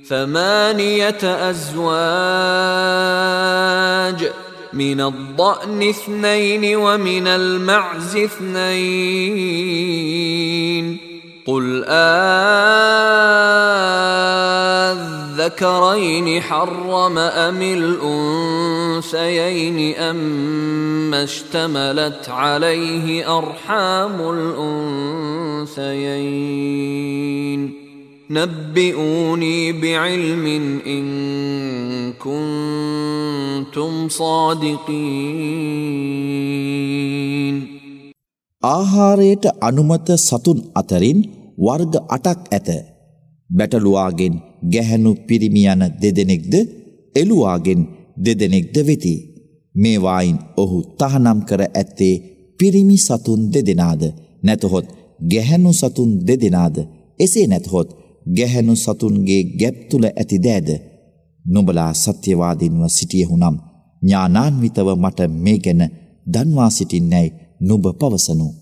ثمانية أزواج من الضأن 2 ومن المعز 2 قل الذكرين حرم أم الأنثيين أما اشتملت عليه أرحام الأنثيين نبئوني بعلم إن كنتم صادقين. ආහාරයට අනුමත සතුන් අතරින් වර්ග 8ක් ඇත. බැටළුවාගෙන් ගැහැණු පිරිමි යන 2 දෙනෙක්ද එළුවාගෙන් 2 දෙනෙක්ද වෙති. මේවායින් ඔහු තහනම් කර ඇත්තේ පිරිමි සතුන් 2 දෙනාද නැතහොත් ගැහැණු සතුන් 2 දෙනාද. එසේ නැතහොත් ගැහැණු සතුන්ගේ ගැප් තුල ඇති දෑද. නුඹලා සත්‍යවාදීන්ව සිටියහුනම් ඥානාන්විතව මට මේ ගැන දන්වා සිටින්නයි නුඹ පවසනු.